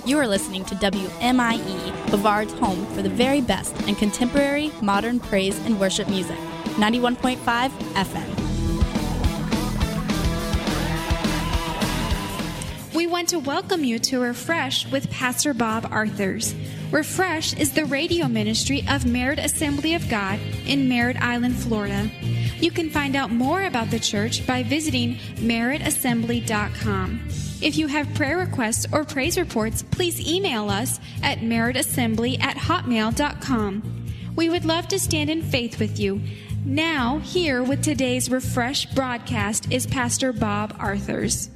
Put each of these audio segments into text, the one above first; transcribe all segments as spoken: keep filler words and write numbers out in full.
You are listening to W M I E, Bavard's home for the very best in contemporary, modern praise and worship music. ninety-one point five F M. We want to welcome you to Refresh with Pastor Bob Arthurs. Refresh is the radio ministry of Merritt Assembly of God in Merritt Island, Florida. You can find out more about the church by visiting merritt assembly dot com. If you have prayer requests or praise reports, please email us at merritt assembly at hotmail dot com. We would love to stand in faith with you. Now, here with today's Refresh broadcast is Pastor Bob Arthurs.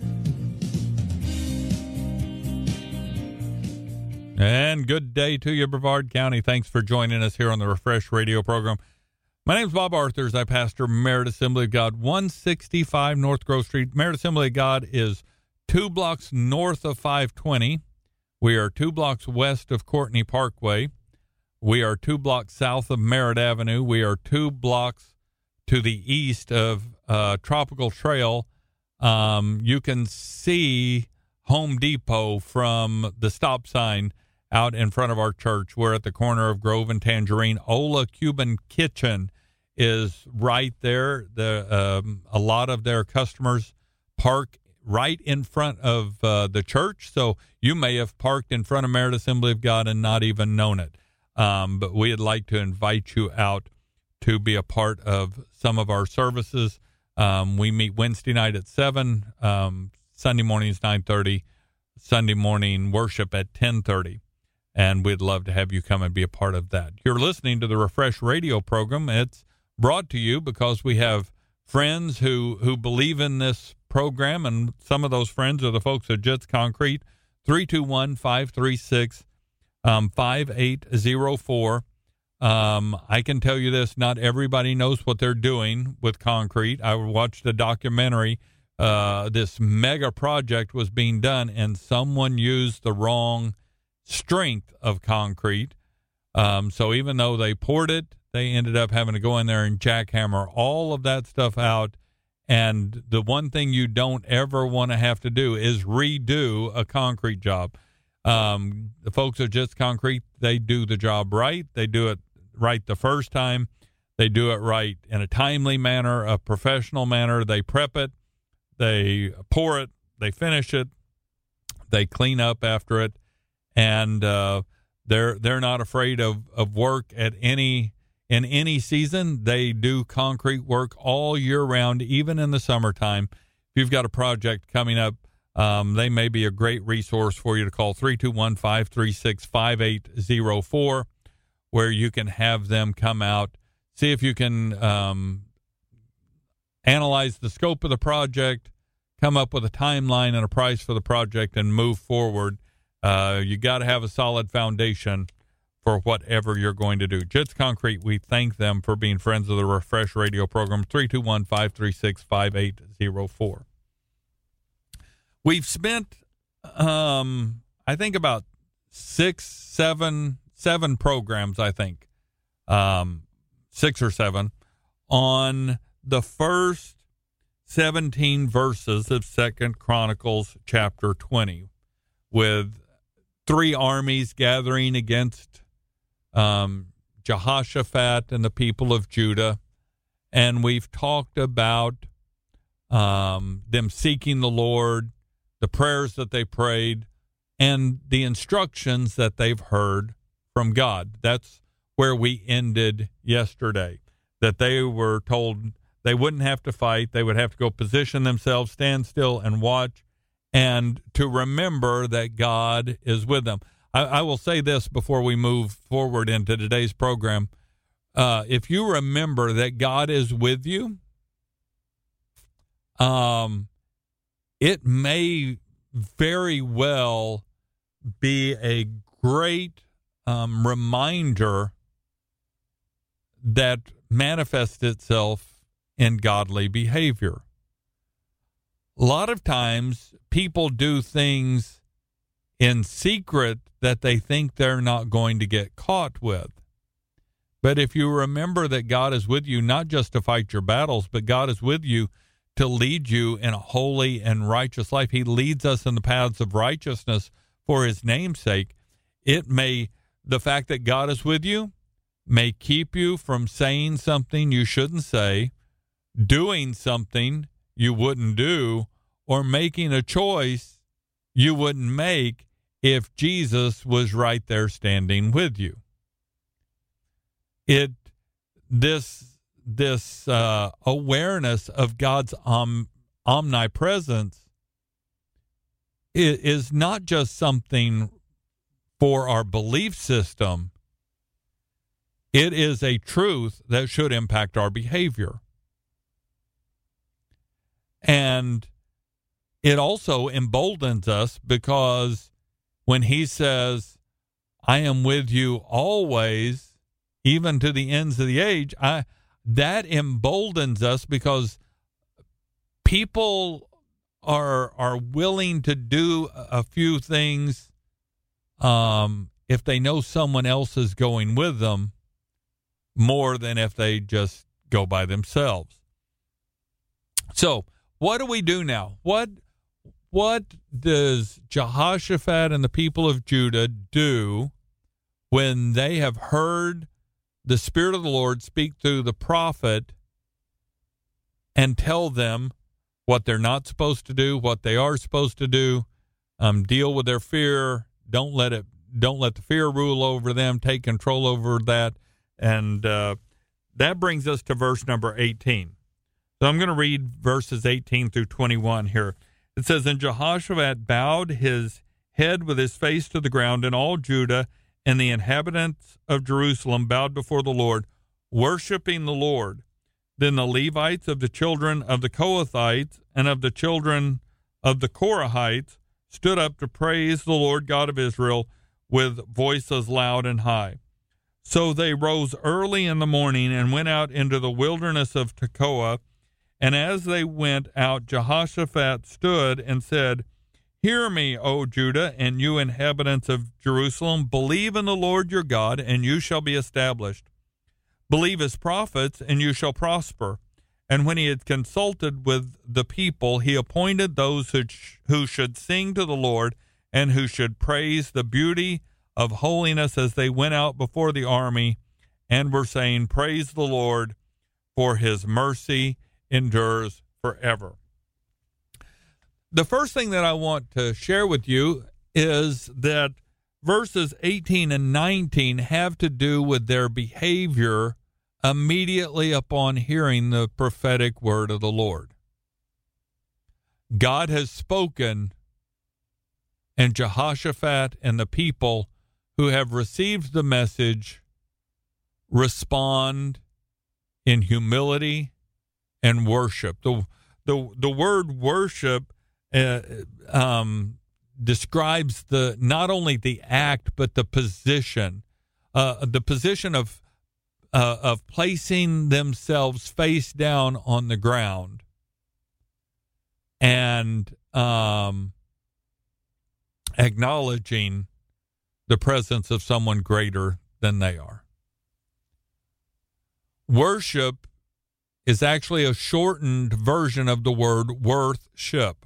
And good day to you, Brevard County. Thanks for joining us here on the Refresh radio program. My name is Bob Arthurs. I pastor Merritt Assembly of God, one sixty-five North Grove Street. Merritt Assembly of God is two blocks north of five twenty. We are two blocks west of Courtney Parkway. We are two blocks south of Merritt Avenue. We are two blocks to the east of uh, Tropical Trail. Um, you can see Home Depot from the stop sign out in front of our church. We're at the corner of Grove and Tangerine. Ola Cuban Kitchen is right there. The um, a lot of their customers park right in front of uh, the church, so you may have parked in front of Merritt Assembly of God and not even known it. Um, but we'd like to invite you out to be a part of some of our services. Um, we meet Wednesday night at seven, um, Sunday mornings nine thirty, Sunday morning worship at ten thirty. And we'd love to have you come and be a part of that. You're listening to the Refresh radio program. It's brought to you because we have friends who, who believe in this program, and some of those friends are the folks at Jits Concrete. Three two one, five three six, five eight zero four. Um, I can tell you this, not everybody knows what they're doing with concrete. I watched a documentary. Uh, this mega project was being done, and someone used the wrong strength of concrete. Um, so even though they poured it, they ended up having to go in there and jackhammer all of that stuff out. And the one thing you don't ever want to have to do is redo a concrete job. Um, the folks at Jits Concrete, they do the job right. They do it right the first time. They do it right in a timely manner, a professional manner. They prep it, they pour it, they finish it, they clean up after it. And uh, they're they're not afraid of, of work at any in any season. They do concrete work all year round, even in the summertime. If you've got a project coming up, um, they may be a great resource for you to call three two one, five three six, five eight zero four, where you can have them come out, see if you can um, analyze the scope of the project, come up with a timeline and a price for the project, and move forward. Uh, you got to have a solid foundation for whatever you're going to do. Jits Concrete, we thank them for being friends of the Refresh radio program. three two one, five three six, five eight zero four. We've spent, um, I think, about six, seven, seven programs, I think, um, six or seven, on the first seventeen verses of Second Chronicles chapter twenty, with three armies gathering against um, Jehoshaphat and the people of Judah. And we've talked about um, them seeking the Lord, the prayers that they prayed, and the instructions that they've heard from God. That's where we ended yesterday, that they were told they wouldn't have to fight. They would have to go position themselves, stand still, and watch, and to remember that God is with them. I, I will say this before we move forward into today's program. Uh, if you remember that God is with you, um, it may very well be a great um, reminder that manifests itself in godly behavior. A lot of times people do things in secret that they think they're not going to get caught with. But if you remember that God is with you, not just to fight your battles, but God is with you to lead you in a holy and righteous life. He leads us in the paths of righteousness for his name's sake, it may, the fact that God is with you may keep you from saying something you shouldn't say, doing something you wouldn't do, or making a choice you wouldn't make if Jesus was right there standing with you. It, this, this uh, awareness of God's om, omnipresence is, is not just something for our belief system. It is a truth that should impact our behavior. And it also emboldens us because when he says, I am with you always, even to the ends of the age, I, that emboldens us because people are are willing to do a few things um, if they know someone else is going with them more than if they just go by themselves. So what do we do now? What what does Jehoshaphat and the people of Judah do when they have heard the Spirit of the Lord speak through the prophet and tell them what they're not supposed to do, what they are supposed to do, um, deal with their fear, don't let it, don't let the fear rule over them, take control over that, and uh, that brings us to verse number eighteen. So I'm going to read verses eighteen through twenty-one here. It says, And Jehoshaphat bowed his head with his face to the ground, and all Judah and the inhabitants of Jerusalem bowed before the Lord, worshiping the Lord. Then the Levites of the children of the Kohathites and of the children of the Korahites stood up to praise the Lord God of Israel with voices loud and high. So they rose early in the morning and went out into the wilderness of Tekoa. And as they went out, Jehoshaphat stood and said, Hear me, O Judah, and you inhabitants of Jerusalem. Believe in the Lord your God, and you shall be established. Believe his prophets, and you shall prosper. And when he had consulted with the people, he appointed those who, sh- who should sing to the Lord and who should praise the beauty of holiness as they went out before the army and were saying, Praise the Lord, for his mercy endures forever. The first thing that I want to share with you is that verses eighteen and nineteen have to do with their behavior immediately upon hearing the prophetic word of the Lord. God has spoken, and Jehoshaphat and the people who have received the message respond in humility and worship. The the the word worship uh, um, describes the not only the act but the position, uh, the position of uh, of placing themselves face down on the ground and um, acknowledging the presence of someone greater than they are. Worship is actually a shortened version of the word worship.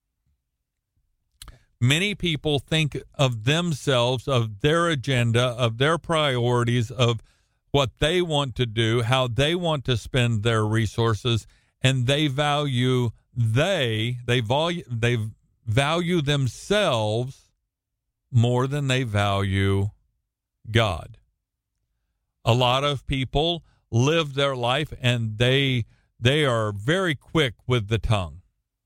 Many people think of themselves, of their agenda, of their priorities, of what they want to do, how they want to spend their resources, and they value they they value they value themselves more than they value God. A lot of people live their life and they they are very quick with the tongue.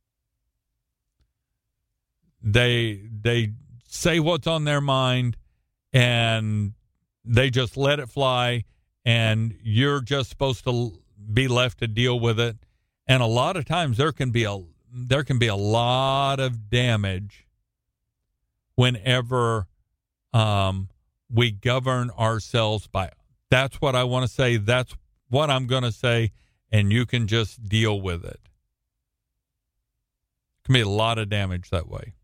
They they say what's on their mind and they just let it fly, and you're just supposed to be left to deal with it. And a lot of times there can be a there can be a lot of damage whenever um, we govern ourselves by, that's what I want to say, that's what I'm going to say, and you can just deal with it. Can be a lot of damage that way.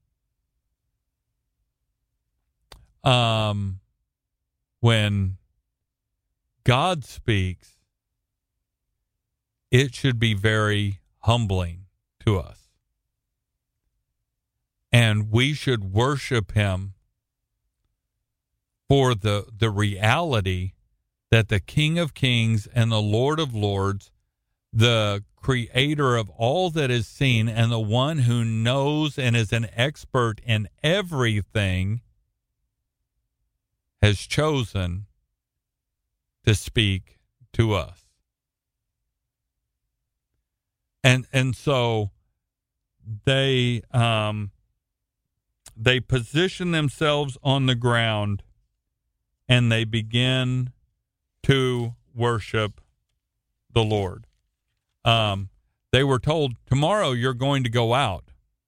Um, when God speaks, it should be very humbling to us. And we should worship him for the, the reality that the King of Kings and the Lord of Lords, the creator of all that is seen and the one who knows and is an expert in everything, has chosen to speak to us. And and so they um, they position themselves on the ground and they begin to worship the Lord. Um, they were told, tomorrow you're going to go out.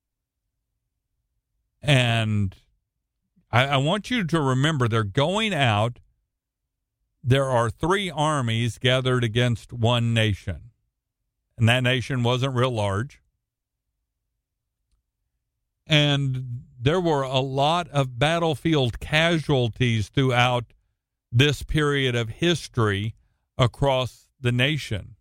And I, I want you to remember, they're going out. There are three armies gathered against one nation. And that nation wasn't real large. And there were a lot of battlefield casualties throughout this period of history across the nation.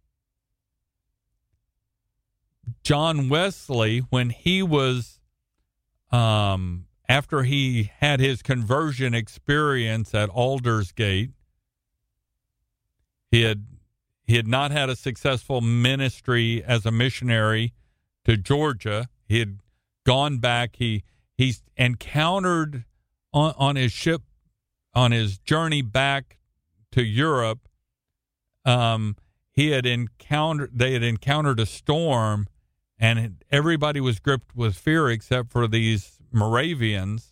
John Wesley, when he was, um, after he had his conversion experience at Aldersgate, he had he had not had a successful ministry as a missionary to Georgia. He had gone back. He he's encountered on, on his ship, on his journey back to Europe. Um, he had encountered. They had encountered a storm. And everybody was gripped with fear except for these Moravians.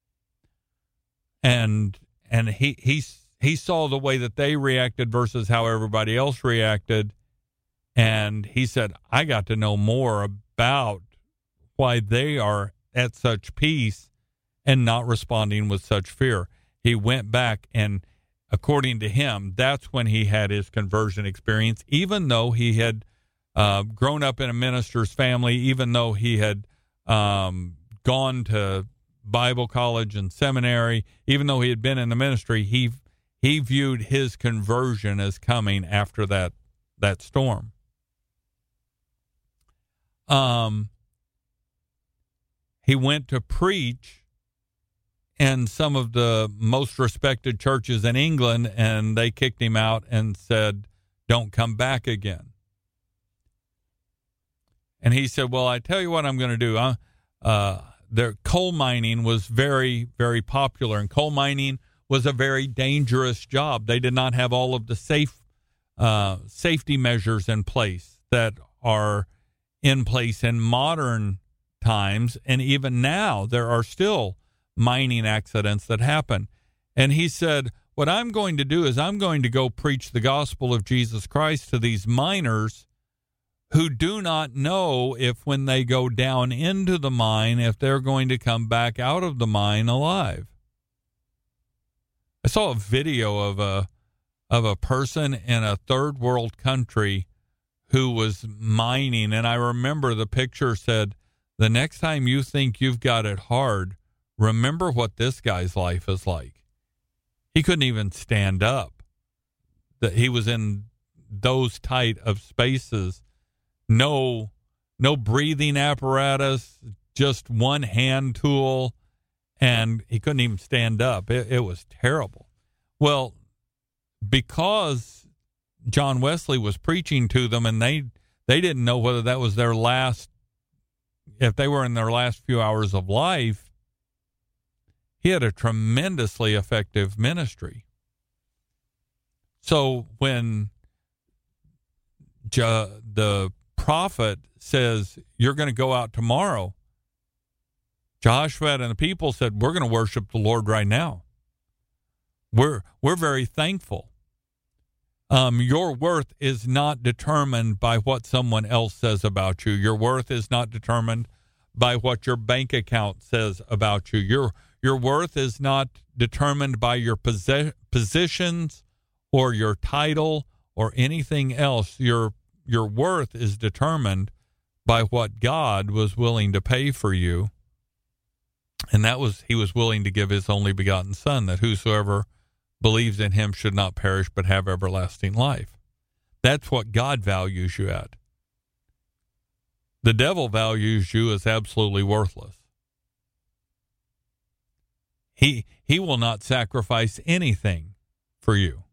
And and he he he saw the way that they reacted versus how everybody else reacted. And he said, I got to know more about why they are at such peace and not responding with such fear. He went back, and according to him, that's when he had his conversion experience, even though he had Uh, grown up in a minister's family, even though he had um, gone to Bible college and seminary, even though he had been in the ministry, he he viewed his conversion as coming after that that storm. Um, he went to preach in some of the most respected churches in England, and they kicked him out and said, "Don't come back again." And he said, well, I tell you what I'm going to do. Uh, uh, their coal mining was very, very popular, and coal mining was a very dangerous job. They did not have all of the safe uh, safety measures in place that are in place in modern times. And even now, there are still mining accidents that happen. And he said, what I'm going to do is I'm going to go preach the gospel of Jesus Christ to these miners who do not know if when they go down into the mine, if they're going to come back out of the mine alive. I saw a video of a of a person in a third world country who was mining, and I remember the picture said, the next time you think you've got it hard, remember what this guy's life is like. He couldn't even stand up. That he was in those tight of spaces. No, no breathing apparatus, just one hand tool, and he couldn't even stand up. It, it was terrible. Well, because John Wesley was preaching to them, and they they didn't know whether that was their last, if they were in their last few hours of life, he had a tremendously effective ministry. So when jo- the prophet says, you're going to go out tomorrow, Jehoshaphat and the people said, we're going to worship the Lord right now. We're we're very thankful. Um, your worth is not determined by what someone else says about you. Your worth is not determined by what your bank account says about you. Your your worth is not determined by your posi- positions or your title or anything else. Your your worth is determined by what God was willing to pay for you. And that was, he was willing to give his only begotten Son, that whosoever believes in him should not perish but have everlasting life. That's what God values you at. The devil values you as absolutely worthless. He he will not sacrifice anything for you.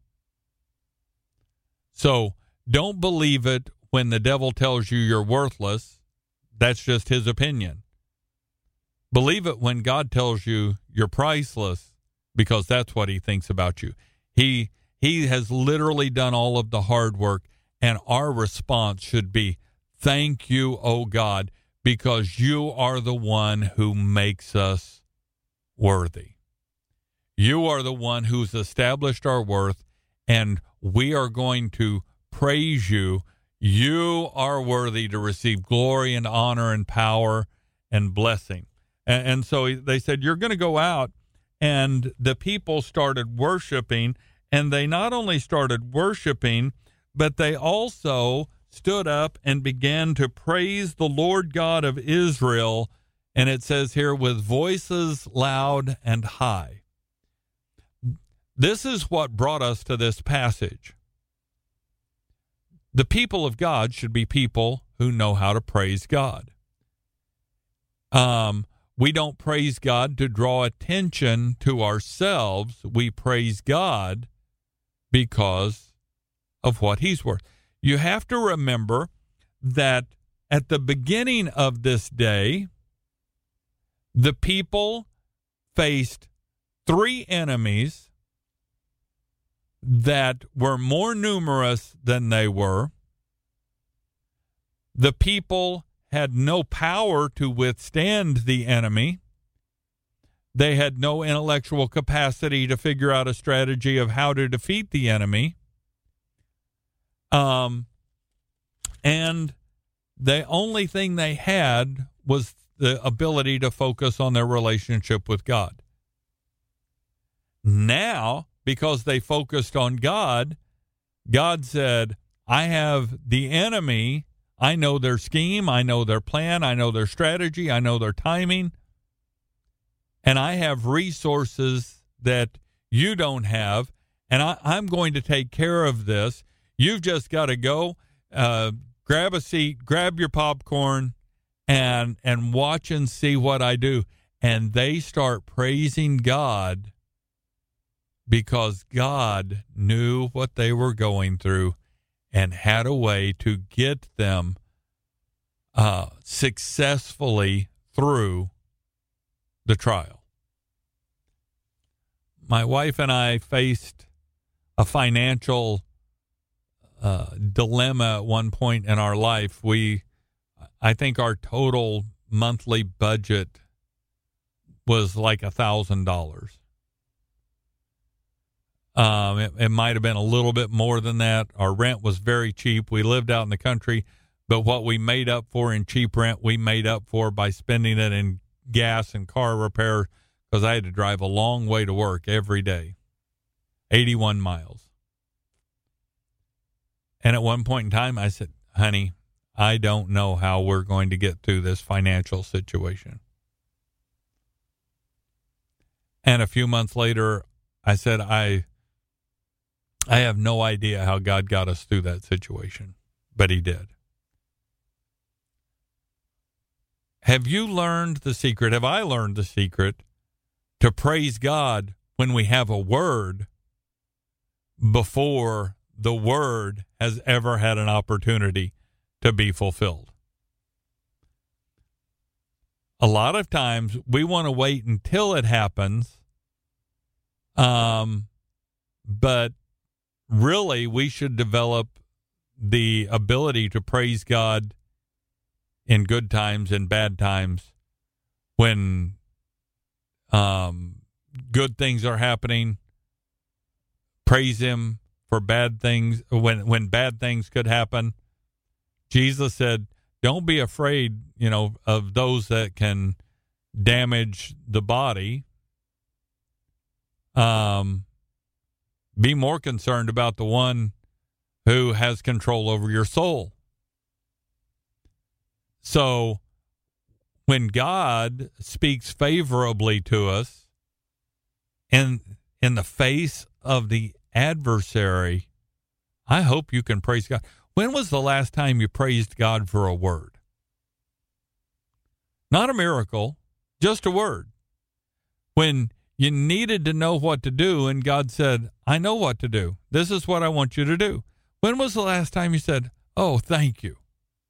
So don't believe it when the devil tells you you're worthless. That's just his opinion. Believe it when God tells you you're priceless, because that's what he thinks about you. He he has literally done all of the hard work, and our response should be, thank you, oh God, because you are the one who makes us worthy. You are the one who's established our worth, and we are going to praise you. You are worthy to receive glory and honor and power and blessing. And, and so they said, you're going to go out. And the people started worshiping, and they not only started worshiping, but they also stood up and began to praise the Lord God of Israel. And it says here, with voices loud and high. This is what brought us to this passage. The people of God should be people who know how to praise God. Um, we don't praise God to draw attention to ourselves. We praise God because of what he's worth. You have to remember that at the beginning of this day, the people faced three enemies that were more numerous than they were. The people had no power to withstand the enemy. They had no intellectual capacity to figure out a strategy of how to defeat the enemy. Um, and the only thing they had was the ability to focus on their relationship with God. Now, because they focused on God, God said, I have the enemy. I know their scheme. I know their plan. I know their strategy. I know their timing. And I have resources that you don't have. And I, I'm going to take care of this. You've just got to go, uh, grab a seat, grab your popcorn, and and watch and see what I do. And they start praising God because God knew what they were going through and had a way to get them uh, successfully through the trial. My wife and I faced a financial uh, dilemma at one point in our life. We, I think our total monthly budget was like a thousand dollars. Um, it, it might have been a little bit more than that. Our rent was very cheap. We lived out in the country, but what we made up for in cheap rent, we made up for by spending it in gas and car repair, because I had to drive a long way to work every day, eighty-one miles. And at one point in time, I said, honey, I don't know how we're going to get through this financial situation. And a few months later, I said, I... I have no idea how God got us through that situation, but he did. Have you learned the secret? Have I learned the secret to praise God when we have a word before the word has ever had an opportunity to be fulfilled? A lot of times we want to wait until it happens, um, but really, we should develop the ability to praise God in good times and bad times. When um, good things are happening, praise him for bad things. When when bad things could happen, Jesus said, don't be afraid, you know, of those that can damage the body. Um. Be more concerned about the one who has control over your soul. So when God speaks favorably to us in, in the face of the adversary, I hope you can praise God. When was the last time you praised God for a word? Not a miracle, just a word. When you needed to know what to do, and God said, I know what to do. This is what I want you to do. When was the last time you said, oh, thank you?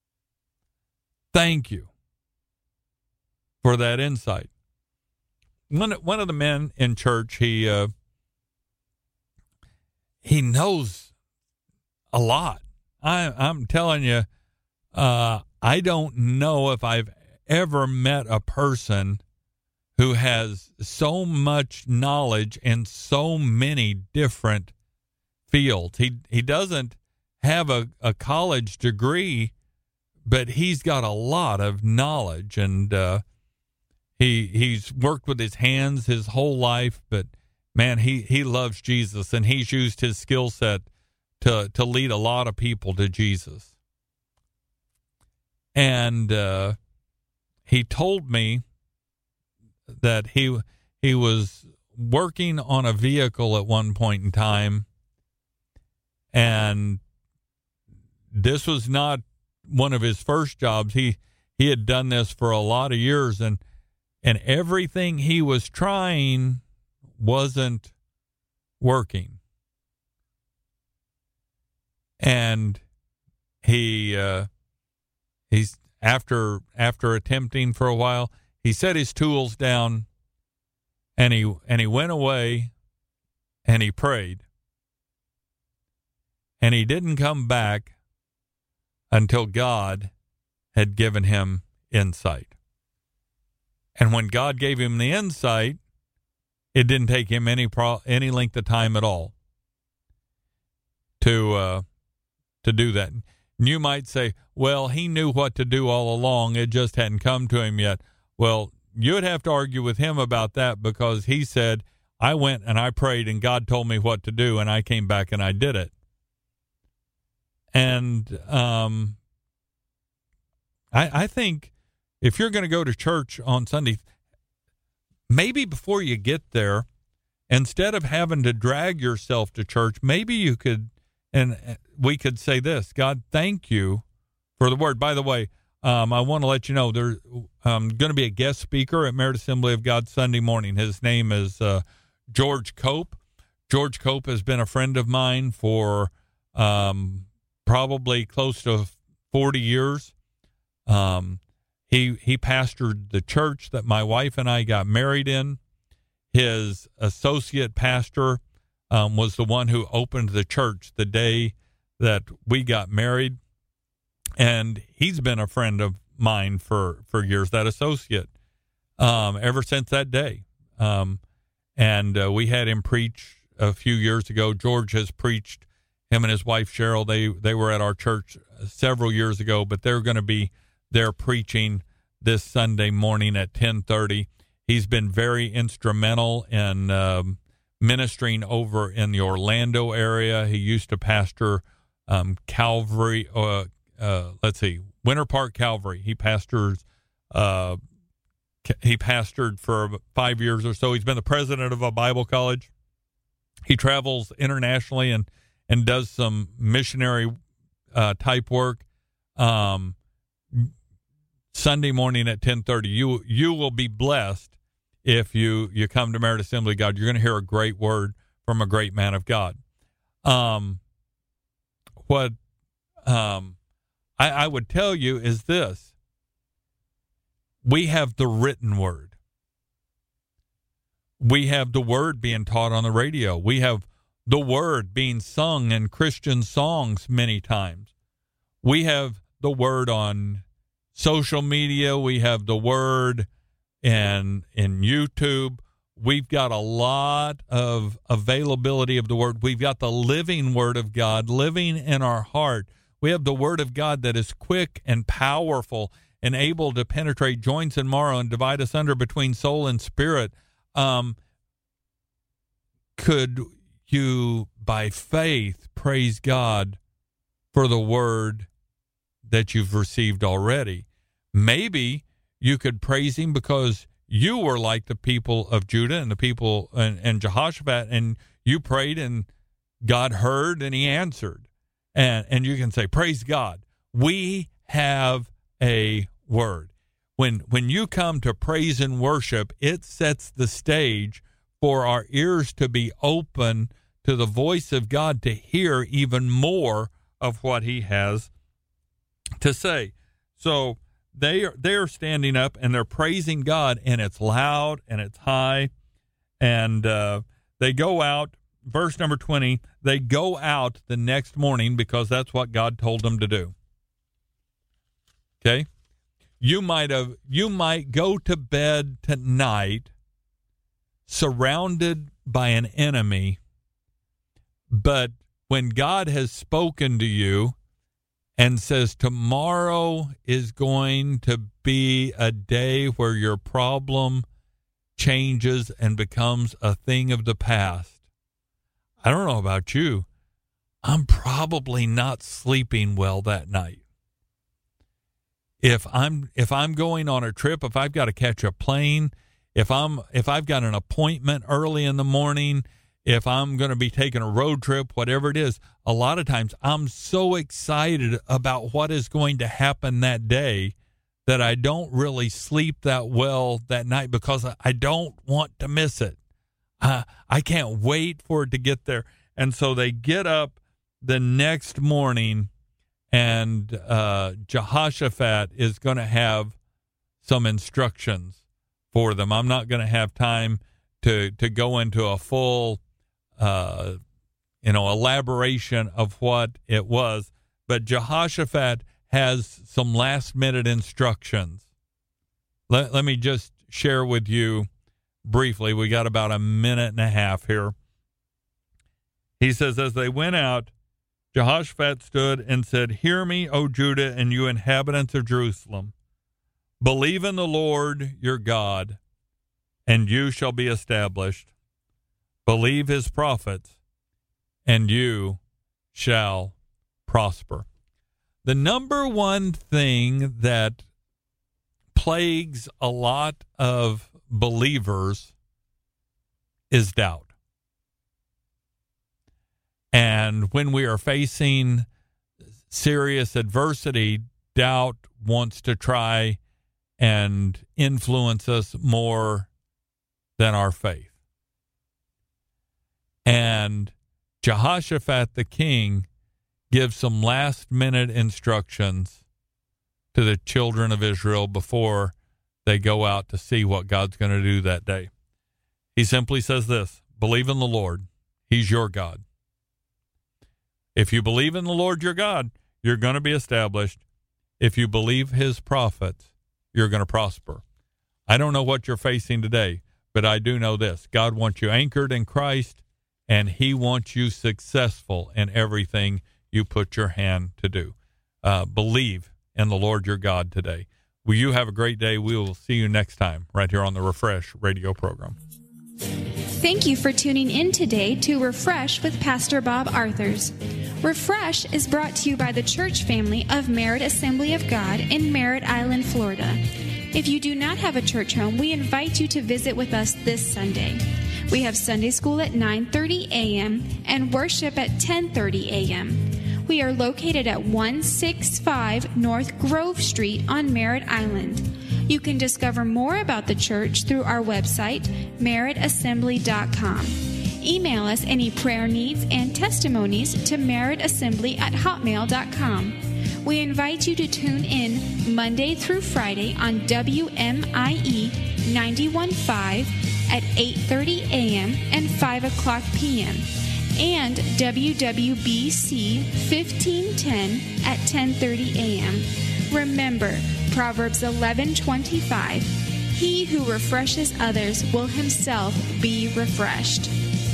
Thank you for that insight. One, one of the men in church, he uh, he knows a lot. I, I'm telling you, uh, I don't know if I've ever met a person who has so much knowledge in so many different fields. He he doesn't have a, a college degree, but he's got a lot of knowledge, and uh, he he's worked with his hands his whole life. But man, he, he loves Jesus, and he's used his skill set to to lead a lot of people to Jesus. And uh, he told me that he he was working on a vehicle at one point in time, and this was not one of his first jobs. He he had done this for a lot of years, and and everything he was trying wasn't working. And he uh, he's after after attempting for a while, he set his tools down, and he and he went away, and he prayed, and he didn't come back until God had given him insight. And when God gave him the insight, it didn't take him any pro- any length of time at all to uh, to do that. And you might say, well, he knew what to do all along. It just hadn't come to him yet. Well, you would have to argue with him about that, because he said, I went and I prayed and God told me what to do, and I came back and I did it. And um, I, I think if you're going to go to church on Sunday, maybe before you get there, instead of having to drag yourself to church, maybe you could, and we could say this: God, thank you for the word. By the way, um, I want to let you know there's um, going to be a guest speaker at Merit Assembly of God Sunday morning. His name is uh, George Cope. George Cope has been a friend of mine for um, probably close to forty years. Um, he he pastored the church that my wife and I got married in. His associate pastor um, was the one who opened the church the day that we got married, and he's been a friend of mine for, for years, that associate, um, ever since that day. Um, and uh, we had him preach a few years ago. George has preached, him and his wife Cheryl, they, they were at our church several years ago, but they're going to be there preaching this Sunday morning at ten thirty. He's been very instrumental in um, ministering over in the Orlando area. He used to pastor um, Calvary, uh, uh, let's see, Winter Park Calvary. He pastors, uh, he pastored for five years or so. He's been the president of a Bible college. He travels internationally and, and does some missionary uh, type work. Um, Sunday morning at ten thirty, you you will be blessed if you, you come to Merit Assembly of God. You're going to hear a great word from a great man of God. Um, what um, I, I would tell you is this: we have the written word. We have the word being taught on the radio. We have the word being sung in Christian songs many times. We have the word on social media. We have the word in in YouTube. We've got a lot of availability of the word. We've got the living word of God living in our heart. We have the word of God that is quick and powerful and able to penetrate joints and marrow and divide asunder between soul and spirit. Um, could you, by faith, praise God for the word that you've received already? Maybe you could praise him because you were like the people of Judah and the people and, and Jehoshaphat, and you prayed and God heard and he answered. And, and you can say, praise God. We have a word. When, when you come to praise and worship, it sets the stage for our ears to be open to the voice of God, to hear even more of what he has to say. So they are, they are standing up and they're praising God, and it's loud and it's high. And uh, they go out, verse number twenty, they go out the next morning because that's what God told them to do. Okay? You might have, you might go to bed tonight surrounded by an enemy, but when God has spoken to you and says tomorrow is going to be a day where your problem changes and becomes a thing of the past, I don't know about you, I'm probably not sleeping well that night. If I'm if I'm going on a trip, if I've got to catch a plane, if I'm if I've got an appointment early in the morning, if I'm going to be taking a road trip, whatever it is, a lot of times I'm so excited about what is going to happen that day that I don't really sleep that well that night because I don't want to miss it. Uh, I can't wait for it to get there. And so they get up the next morning, and uh, Jehoshaphat is going to have some instructions for them. I'm not going to have time to to go into a full, uh, you know, elaboration of what it was, but Jehoshaphat has some last-minute instructions. Let, let me just share with you briefly. We got about a minute and a half here. He says, as they went out, Jehoshaphat stood and said, "Hear me, O Judah, and you inhabitants of Jerusalem. Believe in the Lord your God, and you shall be established. Believe his prophets, and you shall prosper." The number one thing that plagues a lot of believers is doubt. And when we are facing serious adversity, doubt wants to try and influence us more than our faith. And Jehoshaphat the king gives some last-minute instructions to the children of Israel before they go out to see what God's going to do that day. He simply says this: believe in the Lord. He's your God. If you believe in the Lord your God, you're going to be established. If you believe his prophets, you're going to prosper. I don't know what you're facing today, but I do know this: God wants you anchored in Christ, and he wants you successful in everything you put your hand to do. Uh, believe in the Lord your God today. Will you have a great day? We will see you next time right here on the Refresh radio program. Thank you for tuning in today to Refresh with Pastor Bob Arthurs. Refresh is brought to you by the church family of Merritt Assembly of God in Merritt Island, Florida. If you do not have a church home, we invite you to visit with us this Sunday. We have Sunday school at nine thirty a.m. and worship at ten thirty a.m. We are located at one sixty-five North Grove Street on Merritt Island. You can discover more about the church through our website, merritt assembly dot com. Email us any prayer needs and testimonies to merrittassembly at hotmail dot com. We invite you to tune in Monday through Friday on W M I E ninety-one point five at eight thirty a.m. and five o'clock p.m. and W W B C fifteen ten at ten thirty a.m. Remember, Proverbs eleven twenty-five, he who refreshes others will himself be refreshed.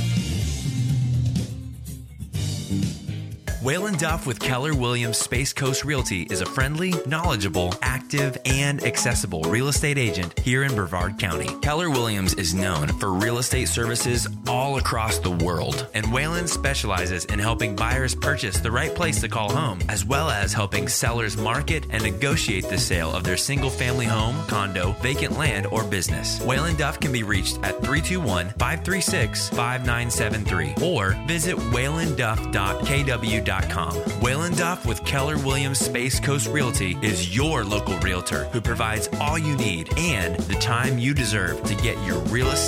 Waylon Duff with Keller Williams Space Coast Realty is a friendly, knowledgeable, active, and accessible real estate agent here in Brevard County. Keller Williams is known for real estate services all across the world, and Waylon specializes in helping buyers purchase the right place to call home, as well as helping sellers market and negotiate the sale of their single-family home, condo, vacant land, or business. Waylon Duff can be reached at three two one, five three six, five nine seven three or visit waylon duff dot k w dot com. Waylon Duff with Keller Williams Space Coast Realty is your local realtor who provides all you need and the time you deserve to get your real estate